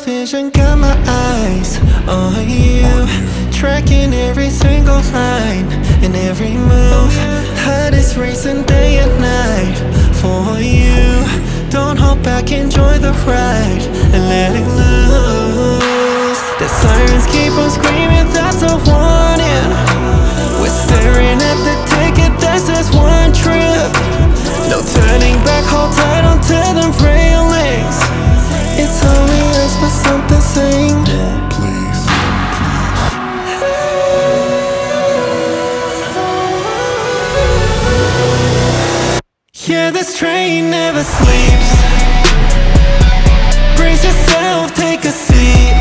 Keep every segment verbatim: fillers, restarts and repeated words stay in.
vision, got my eyes on you, tracking every single line and every move. Heart is racing day and night for you. Don't hold back, enjoy the ride and let it loose. The sirens keep on screaming, that's a warning. We're staring at the ticket that says one trip. No turning back, hold tight onto the railings. It's obvious, but something saying more, please. Yeah, this train never sleeps. Brace yourself, take a seat.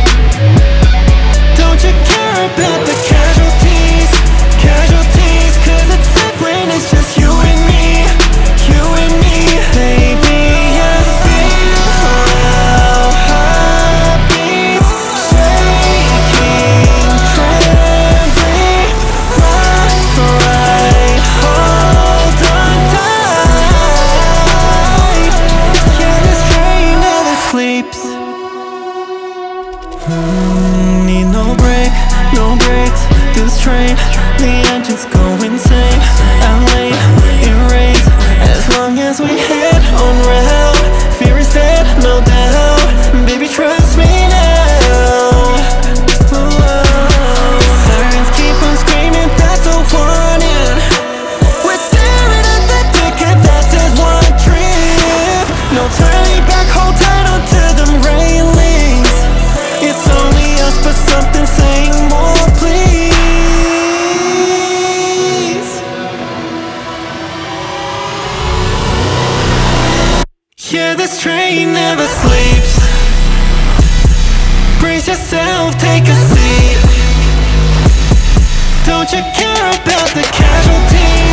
Don't you care about the casualties? Casualties, cause it's safe when it's just you and me. You and me. Baby, I feel our heartbeats shaking, trembling. That's right, hold on tight. Yeah, this train never sleeps. Mm, need no break, no breaks. This train, the engines go insane. I'm late, it rains. As long as we head on route, fear is dead, no doubt. Baby, trust me now. Ooh, sirens keep on screaming, that's a warning. We're staring at the ticket that says one trip. No turning back, hold tight onto them railings. It's only us, but something saying more, please. Yeah, this train never sleeps. Brace yourself, take a seat. Don't you care about the casualties?